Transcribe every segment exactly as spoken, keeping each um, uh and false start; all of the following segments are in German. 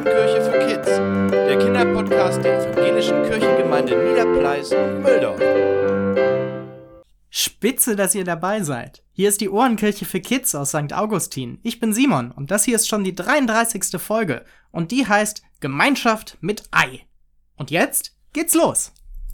Ohrenkirche für Kids, der Kinderpodcast der Evangelischen Kirchengemeinde Niederpleis und Mühldorf. Spitze, dass ihr dabei seid. Hier ist die Ohrenkirche für Kids aus Sankt Augustin. Ich bin Simon und das hier ist schon die dreiunddreißigste Folge und die heißt Gemeinschaft mit Ei. Und jetzt geht's los.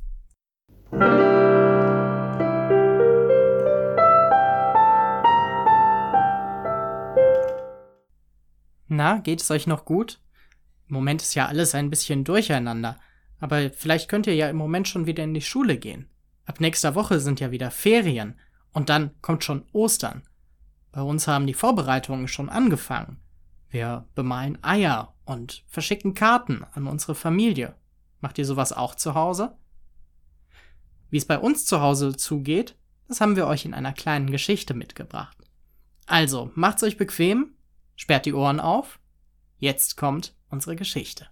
Na, geht es euch noch gut? Im Moment ist ja alles ein bisschen durcheinander, aber vielleicht könnt ihr ja im Moment schon wieder in die Schule gehen. Ab nächster Woche sind ja wieder Ferien und dann kommt schon Ostern. Bei uns haben die Vorbereitungen schon angefangen. Wir bemalen Eier und verschicken Karten an unsere Familie. Macht ihr sowas auch zu Hause? Wie es bei uns zu Hause zugeht, das haben wir euch in einer kleinen Geschichte mitgebracht. Also, macht's euch bequem, sperrt die Ohren auf. Jetzt kommt unsere Geschichte.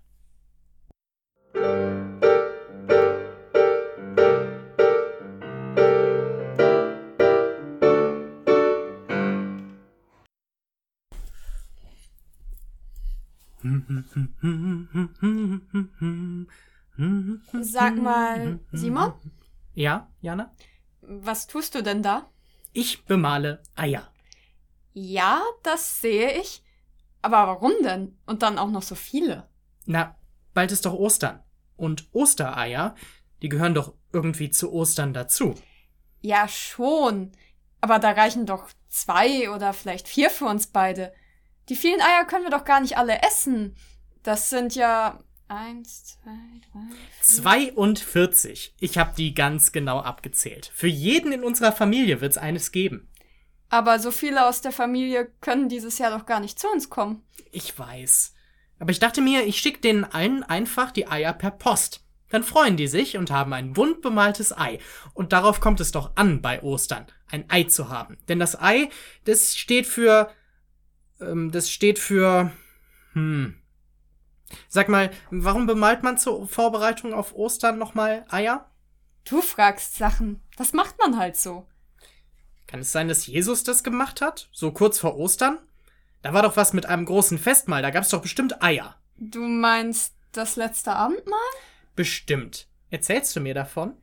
Sag mal, Simon? Ja, Jana? Was tust du denn da? Ich bemale Eier. Ja, das sehe ich. Aber warum denn? Und dann auch noch so viele. Na, bald ist doch Ostern. Und Ostereier, die gehören doch irgendwie zu Ostern dazu. Ja, schon. Aber da reichen doch zwei oder vielleicht vier für uns beide. Die vielen Eier können wir doch gar nicht alle essen. Das sind ja eins, zwei, drei, vier. zweiundvierzig. Ich habe die ganz genau abgezählt. Für jeden in unserer Familie wird's eines geben. Aber so viele aus der Familie können dieses Jahr doch gar nicht zu uns kommen. Ich weiß. Aber ich dachte mir, ich schicke denen allen einfach die Eier per Post. Dann freuen die sich und haben ein bunt bemaltes Ei. Und darauf kommt es doch an bei Ostern, ein Ei zu haben. Denn das Ei, das steht für... Ähm, das steht für... Hm... Sag mal, warum bemalt man zur Vorbereitung auf Ostern nochmal Eier? Du fragst Sachen. Das macht man halt so. Kann es sein, dass Jesus das gemacht hat? So kurz vor Ostern? Da war doch was mit einem großen Festmahl, da gab's doch bestimmt Eier. Du meinst das letzte Abendmahl? Bestimmt. Erzählst du mir davon?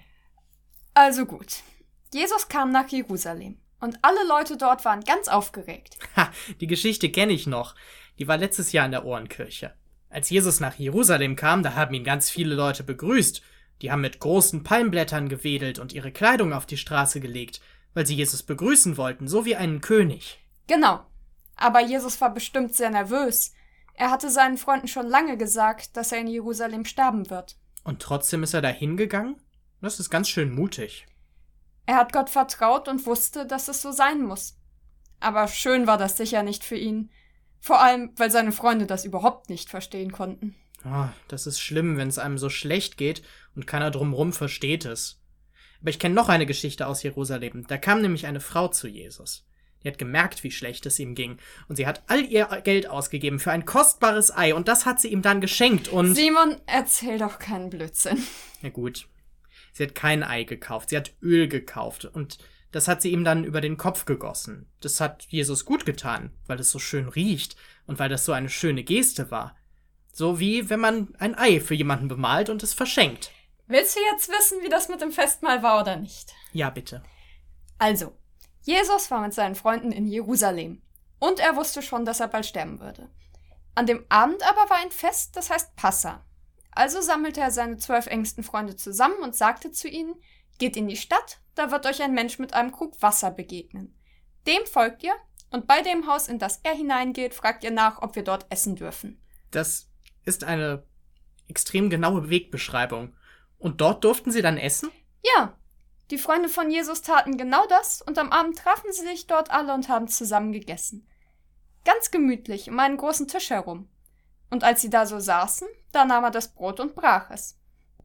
Also gut. Jesus kam nach Jerusalem und alle Leute dort waren ganz aufgeregt. Ha, die Geschichte kenne ich noch. Die war letztes Jahr in der Ohrenkirche. Als Jesus nach Jerusalem kam, da haben ihn ganz viele Leute begrüßt. Die haben mit großen Palmblättern gewedelt und ihre Kleidung auf die Straße gelegt, weil sie Jesus begrüßen wollten, so wie einen König. Genau. Aber Jesus war bestimmt sehr nervös. Er hatte seinen Freunden schon lange gesagt, dass er in Jerusalem sterben wird. Und trotzdem ist er da hingegangen? Das ist ganz schön mutig. Er hat Gott vertraut und wusste, dass es so sein muss. Aber schön war das sicher nicht für ihn. Vor allem, weil seine Freunde das überhaupt nicht verstehen konnten. Oh, das ist schlimm, wenn es einem so schlecht geht und keiner drumherum versteht es. Aber ich kenne noch eine Geschichte aus Jerusalem. Da kam nämlich eine Frau zu Jesus. Die hat gemerkt, wie schlecht es ihm ging. Und sie hat all ihr Geld ausgegeben für ein kostbares Ei. Und das hat sie ihm dann geschenkt und... Simon, erzähl doch keinen Blödsinn. Na gut. Sie hat kein Ei gekauft. Sie hat Öl gekauft. Und das hat sie ihm dann über den Kopf gegossen. Das hat Jesus gut getan, weil es so schön riecht und weil das so eine schöne Geste war. So wie wenn man ein Ei für jemanden bemalt und es verschenkt. Willst du jetzt wissen, wie das mit dem Festmahl war oder nicht? Ja, bitte. Also, Jesus war mit seinen Freunden in Jerusalem. Und er wusste schon, dass er bald sterben würde. An dem Abend aber war ein Fest, das heißt Passa. Also sammelte er seine zwölf engsten Freunde zusammen und sagte zu ihnen, geht in die Stadt, da wird euch ein Mensch mit einem Krug Wasser begegnen. Dem folgt ihr und bei dem Haus, in das er hineingeht, fragt ihr nach, ob wir dort essen dürfen. Das ist eine extrem genaue Wegbeschreibung. Und dort durften sie dann essen? Ja, die Freunde von Jesus taten genau das und am Abend trafen sie sich dort alle und haben zusammen gegessen. Ganz gemütlich um einen großen Tisch herum. Und als sie da so saßen, da nahm er das Brot und brach es.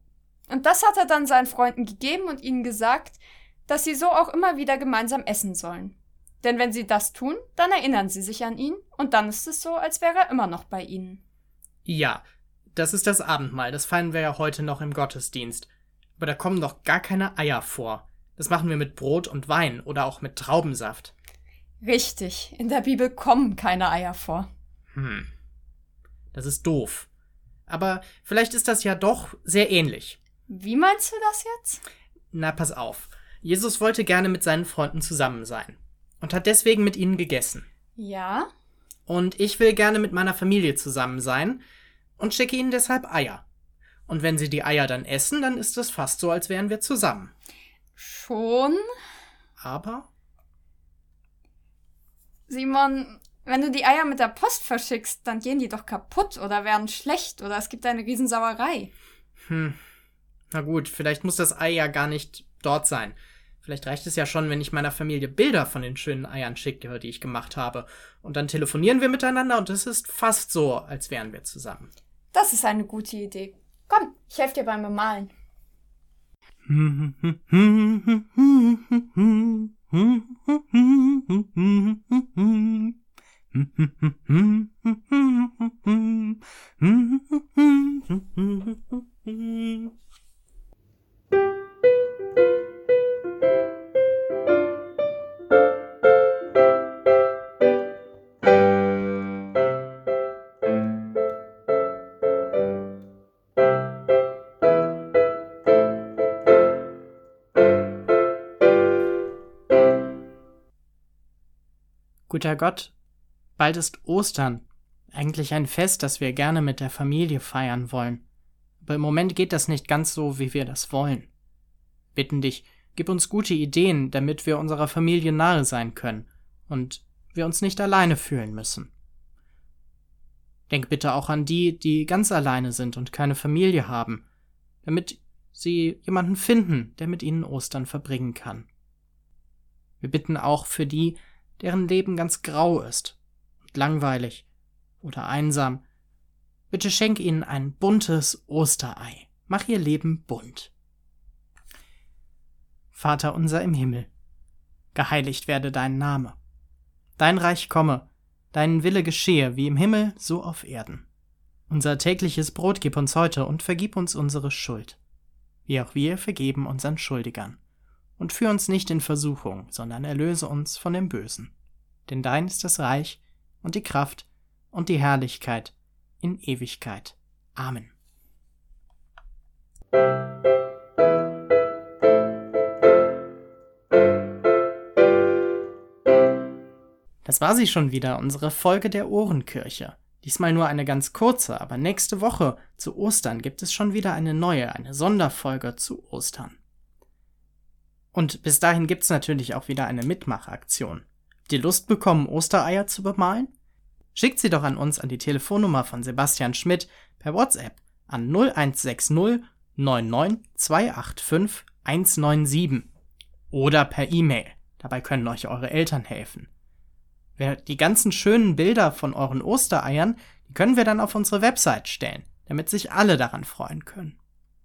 Und das hat er dann seinen Freunden gegeben und ihnen gesagt, dass sie so auch immer wieder gemeinsam essen sollen. Denn wenn sie das tun, dann erinnern sie sich an ihn und dann ist es so, als wäre er immer noch bei ihnen. Ja, das ist das Abendmahl, das feiern wir ja heute noch im Gottesdienst. Aber da kommen doch gar keine Eier vor. Das machen wir mit Brot und Wein oder auch mit Traubensaft. Richtig, in der Bibel kommen keine Eier vor. Hm. Das ist doof. Aber vielleicht ist das ja doch sehr ähnlich. Wie meinst du das jetzt? Na, pass auf. Jesus wollte gerne mit seinen Freunden zusammen sein und hat deswegen mit ihnen gegessen. Ja? Und ich will gerne mit meiner Familie zusammen sein und schicke ihnen deshalb Eier. Und wenn sie die Eier dann essen, dann ist es fast so, als wären wir zusammen. Schon? Aber? Simon, wenn du die Eier mit der Post verschickst, dann gehen die doch kaputt oder werden schlecht oder es gibt eine Riesensauerei. Hm, na gut, vielleicht muss das Ei ja gar nicht dort sein. Vielleicht reicht es ja schon, wenn ich meiner Familie Bilder von den schönen Eiern schicke, die ich gemacht habe. Und dann telefonieren wir miteinander und es ist fast so, als wären wir zusammen. Das ist eine gute Idee. Komm, ich helfe dir beim Bemalen. Guter Gott, bald ist Ostern. Eigentlich ein Fest, das wir gerne mit der Familie feiern wollen. Aber im Moment geht das nicht ganz so, wie wir das wollen. Bitten dich, gib uns gute Ideen, damit wir unserer Familie nahe sein können und wir uns nicht alleine fühlen müssen. Denk bitte auch an die, die ganz alleine sind und keine Familie haben, damit sie jemanden finden, der mit ihnen Ostern verbringen kann. Wir bitten auch für die, deren Leben ganz grau ist und langweilig oder einsam. Bitte schenk ihnen ein buntes Osterei. Mach ihr Leben bunt. Vater unser im Himmel, geheiligt werde dein Name. Dein Reich komme, dein Wille geschehe, wie im Himmel, so auf Erden. Unser tägliches Brot gib uns heute und vergib uns unsere Schuld, wie auch wir vergeben unseren Schuldigern. Und führ uns nicht in Versuchung, sondern erlöse uns von dem Bösen. Denn dein ist das Reich und die Kraft und die Herrlichkeit in Ewigkeit. Amen. Das war sie schon wieder, unsere Folge der Ohrenkirche. Diesmal nur eine ganz kurze, aber nächste Woche zu Ostern gibt es schon wieder eine neue, eine Sonderfolge zu Ostern. Und bis dahin gibt's natürlich auch wieder eine Mitmachaktion. Habt ihr Lust bekommen, Ostereier zu bemalen? Schickt sie doch an uns an die Telefonnummer von Sebastian Schmidt per WhatsApp an null eins sechs null neun neun zwei acht fünf eins neun sieben oder per E-Mail. Dabei können euch eure Eltern helfen. Die ganzen schönen Bilder von euren Ostereiern, die können wir dann auf unsere Website stellen, damit sich alle daran freuen können.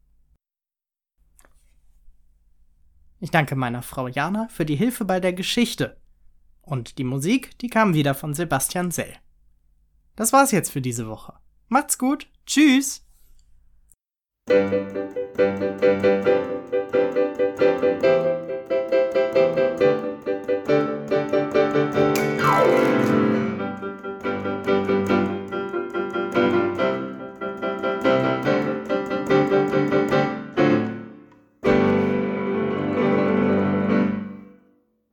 Ich danke meiner Frau Jana für die Hilfe bei der Geschichte. Und die Musik, die kam wieder von Sebastian Sell. Das war's jetzt für diese Woche. Macht's gut. Tschüss. Musik